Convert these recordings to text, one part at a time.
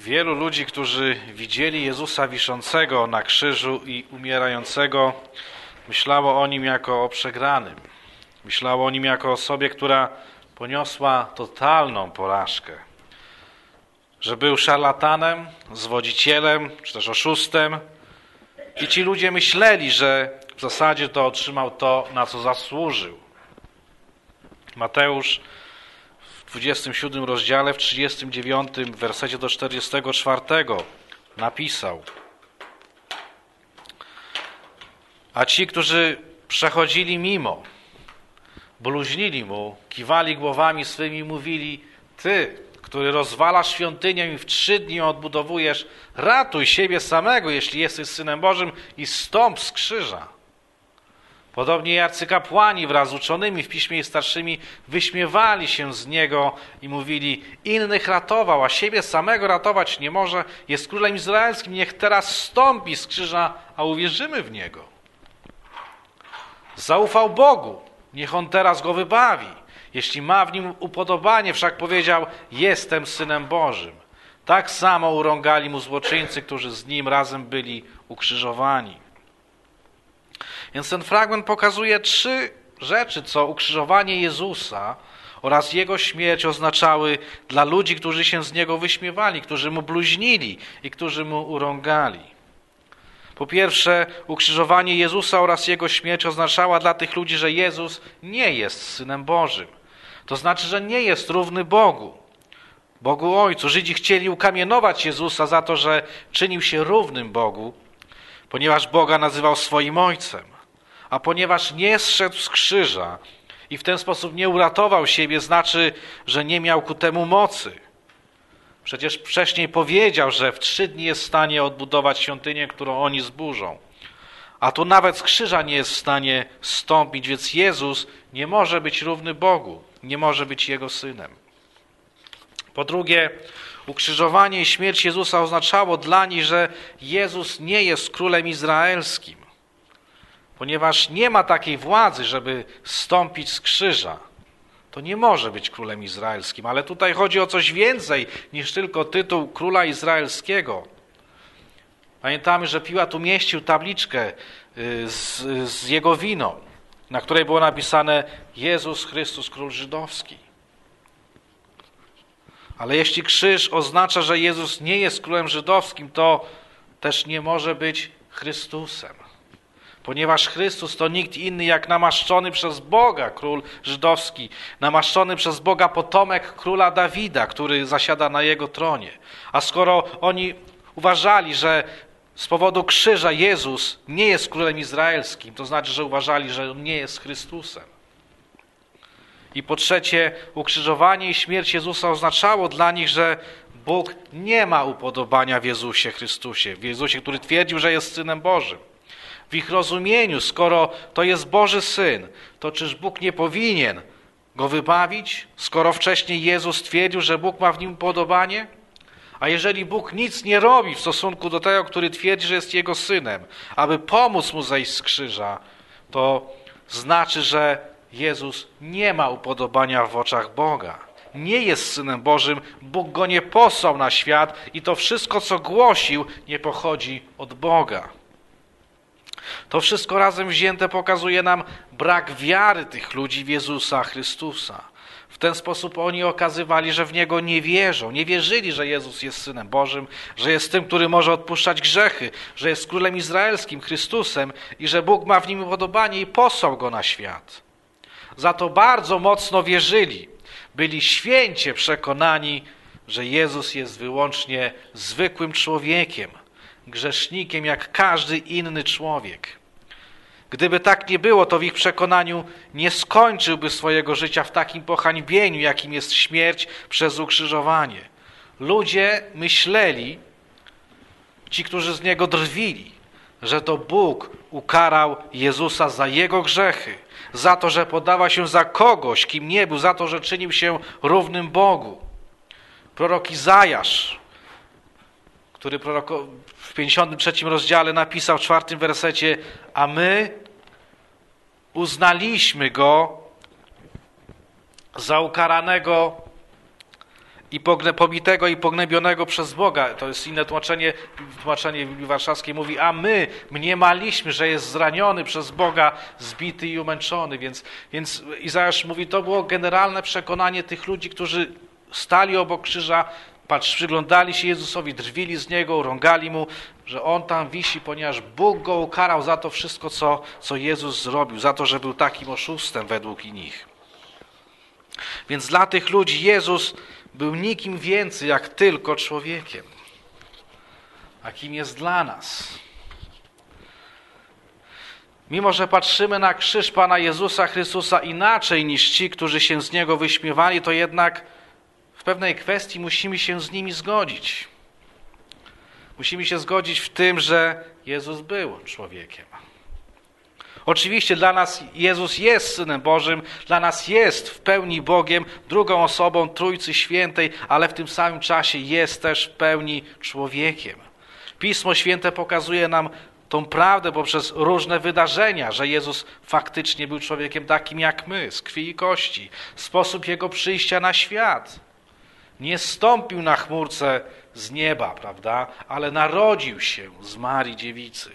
Wielu ludzi, którzy widzieli Jezusa wiszącego na krzyżu i umierającego, myślało o Nim jako o przegranym. Myślało o Nim jako o osobie, która poniosła totalną porażkę. Że był szarlatanem, zwodzicielem, czy też oszustem. I ci ludzie myśleli, że w zasadzie to otrzymał to, na co zasłużył. Mateusz w 27 rozdziale, w 39 wersecie do 44 napisał: a ci, którzy przechodzili mimo, bluźnili mu, kiwali głowami swymi i mówili: ty, który rozwalasz świątynię i w 3 dni ją odbudowujesz, ratuj siebie samego, jeśli jesteś Synem Bożym, i zstąp z krzyża. Podobnie i arcykapłani wraz z uczonymi w piśmie i starszymi wyśmiewali się z niego i mówili: innych ratował, a siebie samego ratować nie może, jest królem izraelskim, niech teraz zstąpi z krzyża, a uwierzymy w niego. Zaufał Bogu, niech on teraz go wybawi. Jeśli ma w nim upodobanie, wszak powiedział: jestem Synem Bożym. Tak samo urągali mu złoczyńcy, którzy z nim razem byli ukrzyżowani. Więc ten fragment pokazuje 3 rzeczy, co ukrzyżowanie Jezusa oraz Jego śmierć oznaczały dla ludzi, którzy się z Niego wyśmiewali, którzy Mu bluźnili i którzy Mu urągali. Po pierwsze, ukrzyżowanie Jezusa oraz Jego śmierć oznaczała dla tych ludzi, że Jezus nie jest Synem Bożym. To znaczy, że nie jest równy Bogu, Bogu Ojcu. Żydzi chcieli ukamienować Jezusa za to, że czynił się równym Bogu, ponieważ Boga nazywał swoim Ojcem. A ponieważ nie zszedł z krzyża i w ten sposób nie uratował siebie, znaczy, że nie miał ku temu mocy. Przecież wcześniej powiedział, że w 3 dni jest w stanie odbudować świątynię, którą oni zburzą. A tu nawet z krzyża nie jest w stanie zstąpić, więc Jezus nie może być równy Bogu, nie może być Jego Synem. Po drugie, ukrzyżowanie i śmierć Jezusa oznaczało dla nich, że Jezus nie jest królem izraelskim, ponieważ nie ma takiej władzy, żeby zstąpić z krzyża. To nie może być królem izraelskim, ale tutaj chodzi o coś więcej niż tylko tytuł króla izraelskiego. Pamiętamy, że Piłat umieścił tabliczkę z jego winą, na której było napisane: Jezus Chrystus, król żydowski. Ale jeśli krzyż oznacza, że Jezus nie jest królem żydowskim, to też nie może być Chrystusem. Ponieważ Chrystus to nikt inny jak namaszczony przez Boga król żydowski, namaszczony przez Boga potomek króla Dawida, który zasiada na jego tronie. A skoro oni uważali, że z powodu krzyża Jezus nie jest królem izraelskim, to znaczy, że uważali, że on nie jest Chrystusem. I po trzecie, ukrzyżowanie i śmierć Jezusa oznaczało dla nich, że Bóg nie ma upodobania w Jezusie Chrystusie, w Jezusie, który twierdził, że jest Synem Bożym. W ich rozumieniu, skoro to jest Boży Syn, to czyż Bóg nie powinien go wybawić, skoro wcześniej Jezus twierdził, że Bóg ma w nim upodobanie? A jeżeli Bóg nic nie robi w stosunku do tego, który twierdzi, że jest Jego Synem, aby pomóc mu zejść z krzyża, to znaczy, że Jezus nie ma upodobania w oczach Boga. Nie jest Synem Bożym, Bóg go nie posłał na świat i to wszystko, co głosił, nie pochodzi od Boga. To wszystko razem wzięte pokazuje nam brak wiary tych ludzi w Jezusa Chrystusa. W ten sposób oni okazywali, że w Niego nie wierzą. Nie wierzyli, że Jezus jest Synem Bożym, że jest tym, który może odpuszczać grzechy, że jest Królem Izraelskim, Chrystusem i że Bóg ma w Nim upodobanie i posłał Go na świat. Za to bardzo mocno wierzyli. Byli święcie przekonani, że Jezus jest wyłącznie zwykłym człowiekiem, grzesznikiem jak każdy inny człowiek. Gdyby tak nie było, to w ich przekonaniu nie skończyłby swojego życia w takim pohańbieniu, jakim jest śmierć przez ukrzyżowanie. Ludzie myśleli, ci, którzy z Niego drwili, że to Bóg ukarał Jezusa za Jego grzechy, za to, że podawał się za kogoś, kim nie był, za to, że czynił się równym Bogu. Prorok Izajasz, który w 53 rozdziale napisał w 4 wersecie: a my uznaliśmy Go za ukaranego pobitego i pognębionego przez Boga. To jest inne tłumaczenie w Biblii Warszawskiej mówi, a my mniemaliśmy, że jest zraniony przez Boga, zbity i umęczony. Więc Izajasz mówi, to było generalne przekonanie tych ludzi, którzy stali obok krzyża, przyglądali się Jezusowi, drwili z Niego, urągali Mu, że On tam wisi, ponieważ Bóg Go ukarał za to wszystko, co Jezus zrobił, za to, że był takim oszustem według nich. Więc dla tych ludzi Jezus był nikim więcej jak tylko człowiekiem. A kim jest dla nas? Mimo że patrzymy na krzyż Pana Jezusa Chrystusa inaczej niż ci, którzy się z Niego wyśmiewali, to jednak w pewnej kwestii musimy się z nimi zgodzić. Musimy się zgodzić w tym, że Jezus był człowiekiem. Oczywiście dla nas Jezus jest Synem Bożym, dla nas jest w pełni Bogiem, drugą osobą Trójcy Świętej, ale w tym samym czasie jest też w pełni człowiekiem. Pismo Święte pokazuje nam tą prawdę poprzez różne wydarzenia, że Jezus faktycznie był człowiekiem takim jak my, z krwi i kości, sposób Jego przyjścia na świat. Nie zstąpił na chmurce z nieba, prawda, ale narodził się z Marii Dziewicy.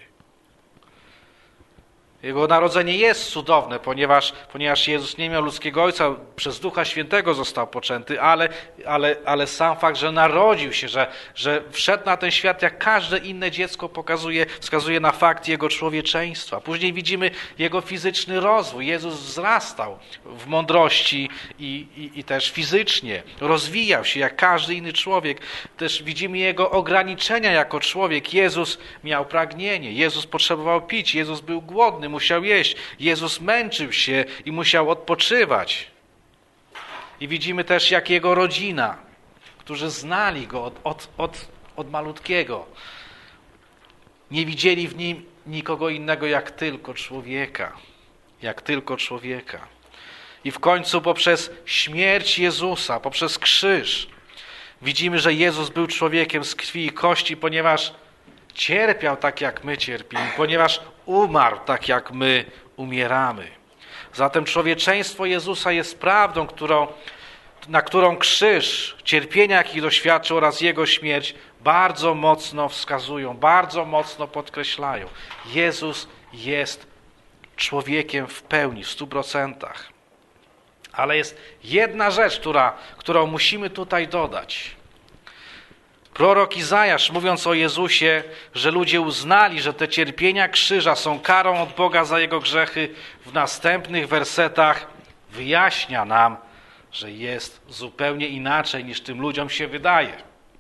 Jego narodzenie jest cudowne, ponieważ Jezus nie miał ludzkiego ojca, przez Ducha Świętego został poczęty, ale sam fakt, że narodził się, że wszedł na ten świat jak każde inne dziecko wskazuje na fakt Jego człowieczeństwa. Później widzimy Jego fizyczny rozwój. Jezus wzrastał w mądrości i też fizycznie. Rozwijał się jak każdy inny człowiek. Też widzimy Jego ograniczenia jako człowiek. Jezus miał pragnienie, Jezus potrzebował pić, Jezus był głodny, musiał jeść. Jezus męczył się i musiał odpoczywać. I widzimy też, jak Jego rodzina, którzy znali Go od malutkiego, nie widzieli w Nim nikogo innego jak tylko człowieka. Jak tylko człowieka. I w końcu poprzez śmierć Jezusa, poprzez krzyż, widzimy, że Jezus był człowiekiem z krwi i kości, ponieważ cierpiał tak, jak my cierpimy, ponieważ umarł tak, jak my umieramy. Zatem człowieczeństwo Jezusa jest prawdą, na którą krzyż, cierpienia, jakich doświadczył, oraz Jego śmierć bardzo mocno wskazują, bardzo mocno podkreślają. Jezus jest człowiekiem w pełni, w 100%. Ale jest jedna rzecz, którą musimy tutaj dodać. Prorok Izajasz, mówiąc o Jezusie, że ludzie uznali, że te cierpienia krzyża są karą od Boga za Jego grzechy, w następnych wersetach wyjaśnia nam, że jest zupełnie inaczej, niż tym ludziom się wydaje.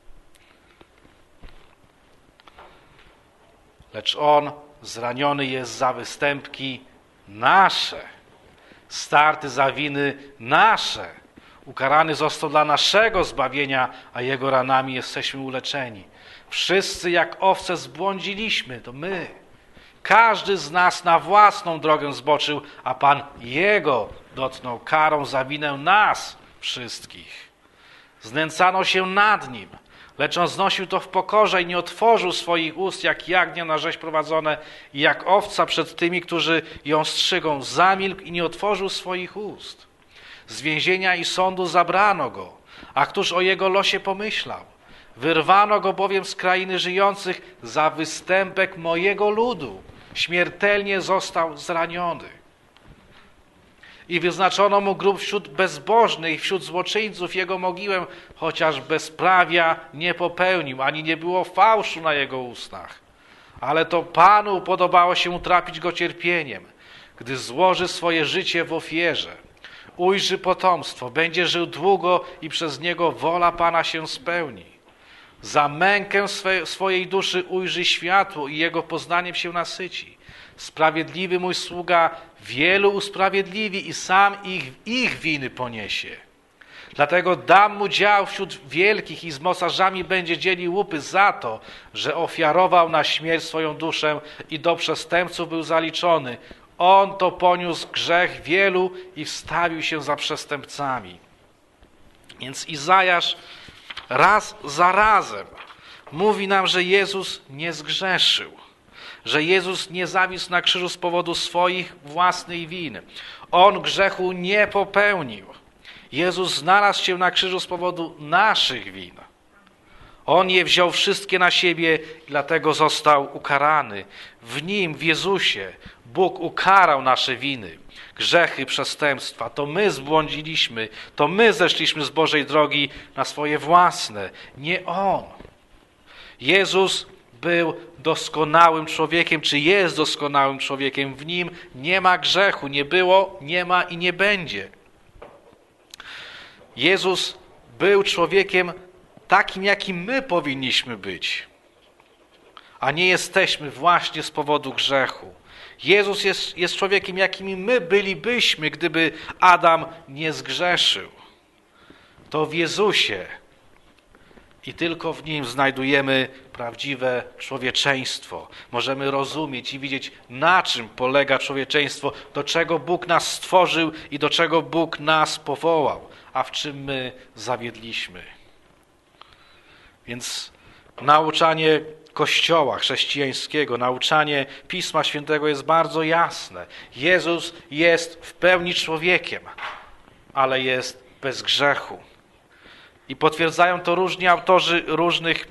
Lecz On zraniony jest za występki nasze, starty za winy nasze. Ukarany został dla naszego zbawienia, a Jego ranami jesteśmy uleczeni. Wszyscy jak owce zbłądziliśmy, to my. Każdy z nas na własną drogę zboczył, a Pan Jego dotknął karą za winę nas wszystkich. Znęcano się nad Nim, lecz On znosił to w pokorze i nie otworzył swoich ust, jak jagnię na rzeź prowadzone i jak owca przed tymi, którzy ją strzygą. Zamilkł i nie otworzył swoich ust. Z więzienia i sądu zabrano Go, a któż o Jego losie pomyślał? Wyrwano Go bowiem z krainy żyjących za występek mojego ludu. Śmiertelnie został zraniony. I wyznaczono Mu grób wśród bezbożnych, wśród złoczyńców Jego mogiłę, chociaż bezprawia nie popełnił, ani nie było fałszu na Jego ustach. Ale to Panu podobało się utrapić Go cierpieniem, gdy złoży swoje życie w ofierze. Ujrzy potomstwo, będzie żył długo i przez niego wola Pana się spełni. Za mękę swojej duszy ujrzy światło i jego poznaniem się nasyci. Sprawiedliwy mój sługa wielu usprawiedliwi i sam ich winy poniesie. Dlatego dam mu dział wśród wielkich i z mocarzami będzie dzielił łupy za to, że ofiarował na śmierć swoją duszę i do przestępców był zaliczony. On to poniósł grzech wielu i wstawił się za przestępcami. Więc Izajasz raz za razem mówi nam, że Jezus nie zgrzeszył, że Jezus nie zawisł na krzyżu z powodu swoich własnych win. On grzechu nie popełnił. Jezus znalazł się na krzyżu z powodu naszych win. On je wziął wszystkie na siebie i dlatego został ukarany. W Nim, w Jezusie, Bóg ukarał nasze winy, grzechy, przestępstwa. To my zbłądziliśmy, to my zeszliśmy z Bożej drogi na swoje własne, nie On. Jezus był doskonałym człowiekiem, czy jest doskonałym człowiekiem. W Nim nie ma grzechu, nie było, nie ma i nie będzie. Jezus był człowiekiem takim, jakim my powinniśmy być, a nie jesteśmy właśnie z powodu grzechu. Jezus jest człowiekiem, jakimi my bylibyśmy, gdyby Adam nie zgrzeszył. To w Jezusie i tylko w Nim znajdujemy prawdziwe człowieczeństwo. Możemy rozumieć i widzieć, na czym polega człowieczeństwo, do czego Bóg nas stworzył i do czego Bóg nas powołał, a w czym my zawiedliśmy. Więc nauczanie Kościoła chrześcijańskiego, nauczanie Pisma Świętego jest bardzo jasne. Jezus jest w pełni człowiekiem, ale jest bez grzechu. I potwierdzają to różni autorzy różnych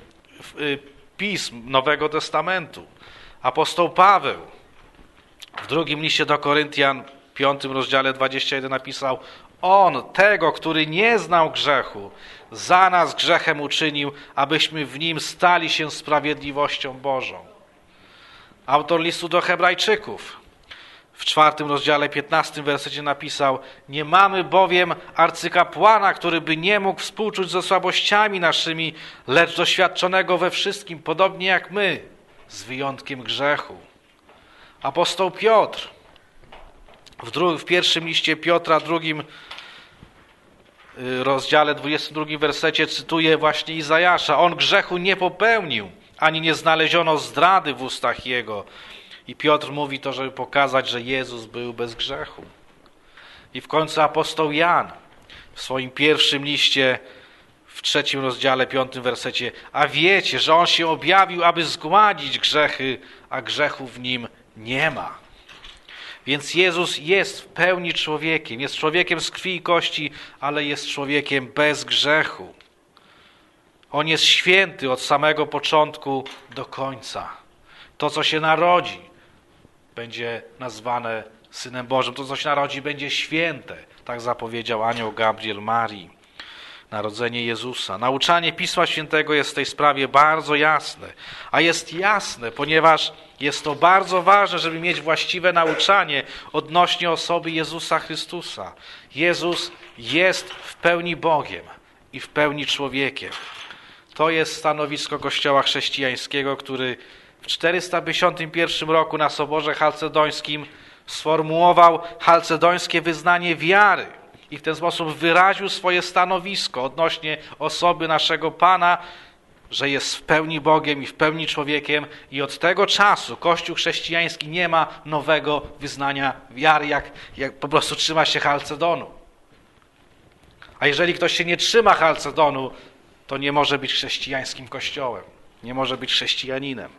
pism Nowego Testamentu. Apostoł Paweł w drugim liście do Koryntian, 5 rozdziale 21 napisał: On, tego, który nie znał grzechu, za nas grzechem uczynił, abyśmy w Nim stali się sprawiedliwością Bożą. Autor listu do Hebrajczyków w 4 rozdziale 15 wersecie napisał: Nie mamy bowiem arcykapłana, który by nie mógł współczuć ze słabościami naszymi, lecz doświadczonego we wszystkim, podobnie jak my, z wyjątkiem grzechu. Apostoł Piotr w pierwszym liście Piotra, drugim rozdziale 22 wersecie cytuje właśnie Izajasza: On grzechu nie popełnił, ani nie znaleziono zdrady w ustach Jego. I Piotr mówi to, żeby pokazać, że Jezus był bez grzechu. I w końcu apostoł Jan w swoim pierwszym liście w 3 rozdziale 5 wersecie: A wiecie, że On się objawił, aby zgładzić grzechy, a grzechu w Nim nie ma. Więc Jezus jest w pełni człowiekiem. Jest człowiekiem z krwi i kości, ale jest człowiekiem bez grzechu. On jest święty od samego początku do końca. To, co się narodzi, będzie nazwane Synem Bożym. To, co się narodzi, będzie święte. Tak zapowiedział anioł Gabriel Marii. Narodzenie Jezusa. Nauczanie Pisma Świętego jest w tej sprawie bardzo jasne. A jest jasne, ponieważ jest to bardzo ważne, żeby mieć właściwe nauczanie odnośnie osoby Jezusa Chrystusa. Jezus jest w pełni Bogiem i w pełni człowiekiem. To jest stanowisko Kościoła chrześcijańskiego, który w 451 roku na Soborze Chalcedońskim sformułował chalcedońskie wyznanie wiary i w ten sposób wyraził swoje stanowisko odnośnie osoby naszego Pana, że jest w pełni Bogiem i w pełni człowiekiem, i od tego czasu Kościół chrześcijański nie ma nowego wyznania wiary, jak po prostu trzyma się Chalcedonu. A jeżeli ktoś się nie trzyma Chalcedonu, to nie może być chrześcijańskim kościołem, nie może być chrześcijaninem.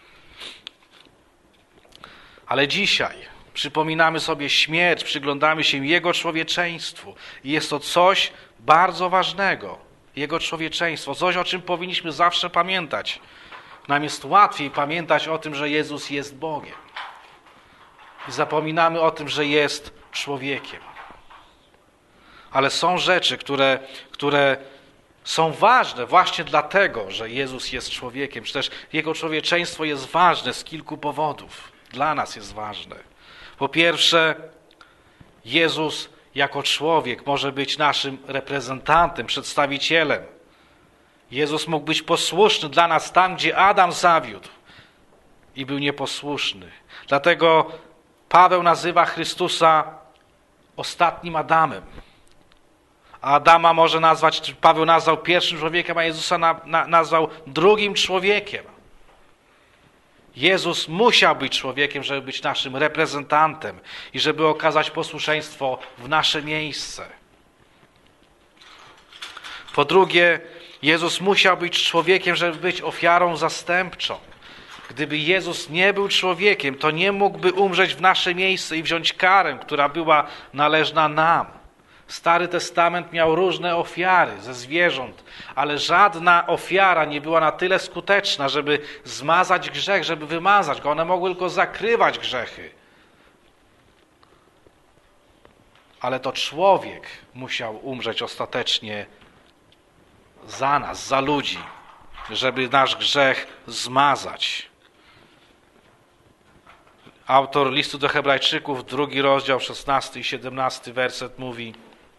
Ale dzisiaj przypominamy sobie śmierć, przyglądamy się Jego człowieczeństwu i jest to coś bardzo ważnego. Jego człowieczeństwo, coś, o czym powinniśmy zawsze pamiętać. Nam jest łatwiej pamiętać o tym, że Jezus jest Bogiem. I zapominamy o tym, że jest człowiekiem. Ale są rzeczy, które są ważne właśnie dlatego, że Jezus jest człowiekiem, czy też Jego człowieczeństwo jest ważne z kilku powodów. Dla nas jest ważne. Po pierwsze, Jezus jako człowiek może być naszym reprezentantem, przedstawicielem. Jezus mógł być posłuszny dla nas tam, gdzie Adam zawiódł i był nieposłuszny. Dlatego Paweł nazywa Chrystusa ostatnim Adamem. A Adama może nazwać, czy Paweł nazwał pierwszym człowiekiem, a Jezusa nazwał drugim człowiekiem. Jezus musiał być człowiekiem, żeby być naszym reprezentantem i żeby okazać posłuszeństwo w nasze miejsce. Po drugie, Jezus musiał być człowiekiem, żeby być ofiarą zastępczą. Gdyby Jezus nie był człowiekiem, to nie mógłby umrzeć w nasze miejsce i wziąć karę, która była należna nam. Stary Testament miał różne ofiary ze zwierząt, ale żadna ofiara nie była na tyle skuteczna, żeby zmazać grzech, żeby wymazać go. One mogły tylko zakrywać grzechy. Ale to człowiek musiał umrzeć ostatecznie za nas, za ludzi, żeby nasz grzech zmazać. Autor listu do Hebrajczyków, 2 rozdział, 16 i 17 werset mówi: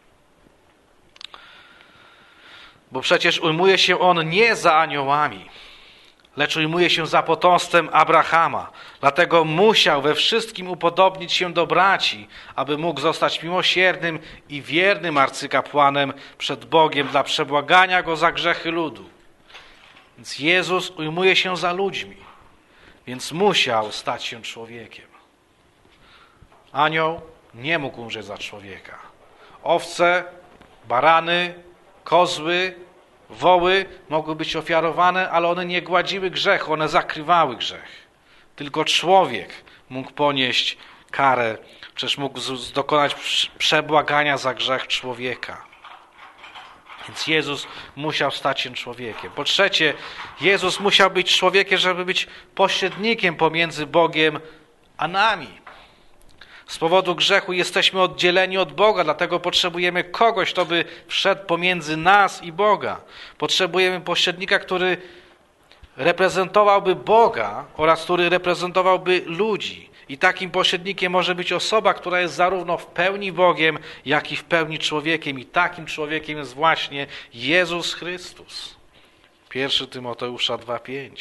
bo przecież ujmuje się on nie za aniołami, lecz ujmuje się za potomstwem Abrahama. Dlatego musiał we wszystkim upodobnić się do braci, aby mógł zostać miłosiernym i wiernym arcykapłanem przed Bogiem dla przebłagania go za grzechy ludu. Więc Jezus ujmuje się za ludźmi, więc musiał stać się człowiekiem. Anioł nie mógł umrzeć za człowieka. Owce, barany, kozły, woły mogły być ofiarowane, ale one nie gładziły grzechu, one zakrywały grzech. Tylko człowiek mógł ponieść karę, przecież mógł dokonać przebłagania za grzech człowieka. Więc Jezus musiał stać się człowiekiem. Po trzecie, Jezus musiał być człowiekiem, żeby być pośrednikiem pomiędzy Bogiem a nami. Z powodu grzechu jesteśmy oddzieleni od Boga, dlatego potrzebujemy kogoś, kto by wszedł pomiędzy nas i Boga. Potrzebujemy pośrednika, który reprezentowałby Boga oraz który reprezentowałby ludzi. I takim pośrednikiem może być osoba, która jest zarówno w pełni Bogiem, jak i w pełni człowiekiem. I takim człowiekiem jest właśnie Jezus Chrystus. 1 Tymoteusza 2,5.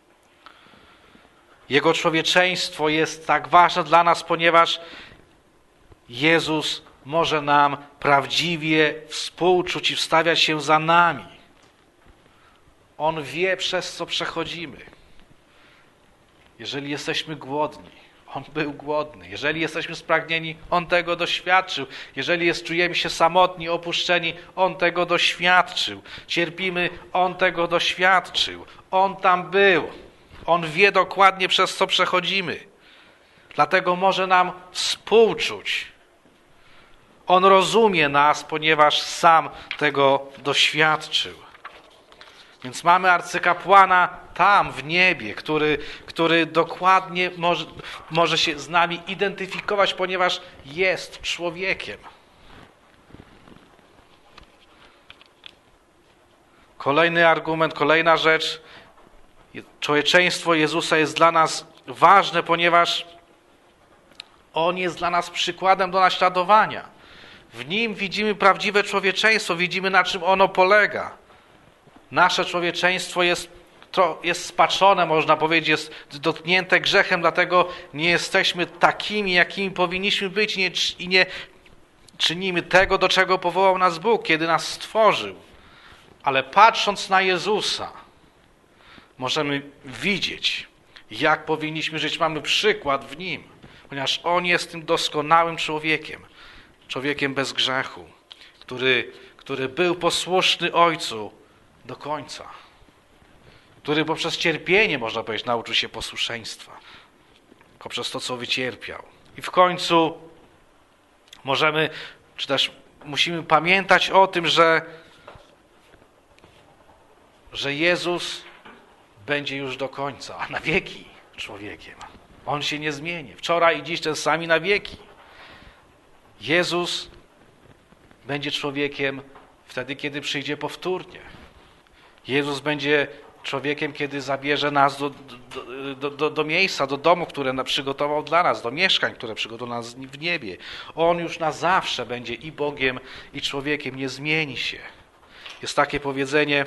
Jego człowieczeństwo jest tak ważne dla nas, ponieważ Jezus może nam prawdziwie współczuć i wstawiać się za nami. On wie, przez co przechodzimy. Jeżeli jesteśmy głodni, On był głodny. Jeżeli jesteśmy spragnieni, On tego doświadczył. Jeżeli czujemy się samotni, opuszczeni, On tego doświadczył. Cierpimy, On tego doświadczył. On tam był. On wie dokładnie, przez co przechodzimy. Dlatego może nam współczuć. On rozumie nas, ponieważ sam tego doświadczył. Więc mamy arcykapłana tam w niebie, który dokładnie może się z nami identyfikować, ponieważ jest człowiekiem. Kolejny argument, kolejna rzecz. Człowieczeństwo Jezusa jest dla nas ważne, ponieważ On jest dla nas przykładem do naśladowania. W Nim widzimy prawdziwe człowieczeństwo, widzimy, na czym ono polega. Nasze człowieczeństwo jest spaczone, można powiedzieć, jest dotknięte grzechem, dlatego nie jesteśmy takimi, jakimi powinniśmy być i nie czynimy tego, do czego powołał nas Bóg, kiedy nas stworzył. Ale patrząc na Jezusa, możemy widzieć, jak powinniśmy żyć. Mamy przykład w Nim, ponieważ On jest tym doskonałym człowiekiem, człowiekiem bez grzechu, który był posłuszny Ojcu do końca, który poprzez cierpienie, można powiedzieć, nauczył się posłuszeństwa, poprzez to, co wycierpiał. I w końcu możemy, czy też musimy pamiętać o tym, że Jezus będzie już do końca, a na wieki człowiekiem. On się nie zmieni. Wczoraj i dziś ten sam i na wieki. Jezus będzie człowiekiem wtedy, kiedy przyjdzie powtórnie. Jezus będzie człowiekiem, kiedy zabierze nas do miejsca, do domu, które przygotował dla nas, do mieszkań, które przygotował dla nas w niebie. On już na zawsze będzie i Bogiem, i człowiekiem, nie zmieni się. Jest takie powiedzenie,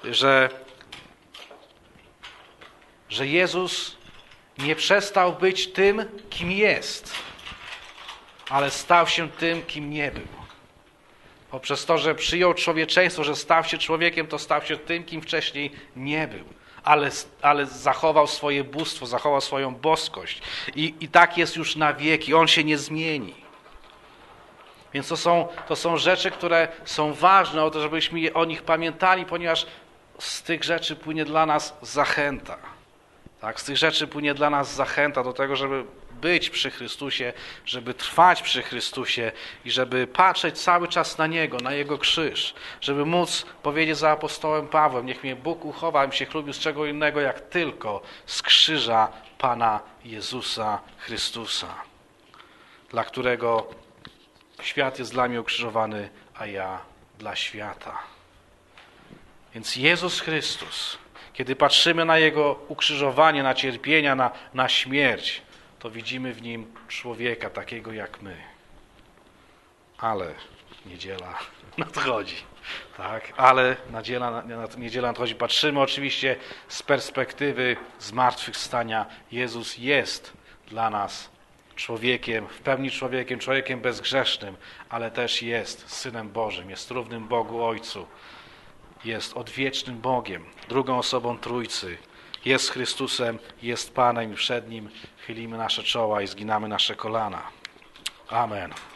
że Jezus nie przestał być tym, kim jest, ale stał się tym, kim nie był. Poprzez to, że przyjął człowieczeństwo, że stał się człowiekiem, to stał się tym, kim wcześniej nie był. Ale zachował swoje bóstwo, zachował swoją boskość. I tak jest już na wieki. On się nie zmieni. Więc to są rzeczy, które są ważne, o to, żebyśmy o nich pamiętali, ponieważ z tych rzeczy płynie dla nas zachęta. Tak? Z tych rzeczy płynie dla nas zachęta do tego, żeby być przy Chrystusie, żeby trwać przy Chrystusie i żeby patrzeć cały czas na Niego, na Jego krzyż, żeby móc powiedzieć za apostołem Pawłem: niech mnie Bóg uchowa, abym się chlubił z czego innego, jak tylko z krzyża Pana Jezusa Chrystusa, dla którego świat jest dla mnie ukrzyżowany, a ja dla świata. Więc Jezus Chrystus, kiedy patrzymy na Jego ukrzyżowanie, na cierpienia, na śmierć, to widzimy w Nim człowieka takiego jak my. Ale niedziela nadchodzi. Tak? Ale niedziela nadchodzi. Patrzymy oczywiście z perspektywy zmartwychwstania. Jezus jest dla nas człowiekiem, w pełni człowiekiem, człowiekiem bezgrzesznym, ale też jest Synem Bożym, jest równym Bogu Ojcu. Jest odwiecznym Bogiem, drugą osobą Trójcy. Jest Chrystusem, jest Panem i przed Nim chylimy nasze czoła i zginamy nasze kolana. Amen.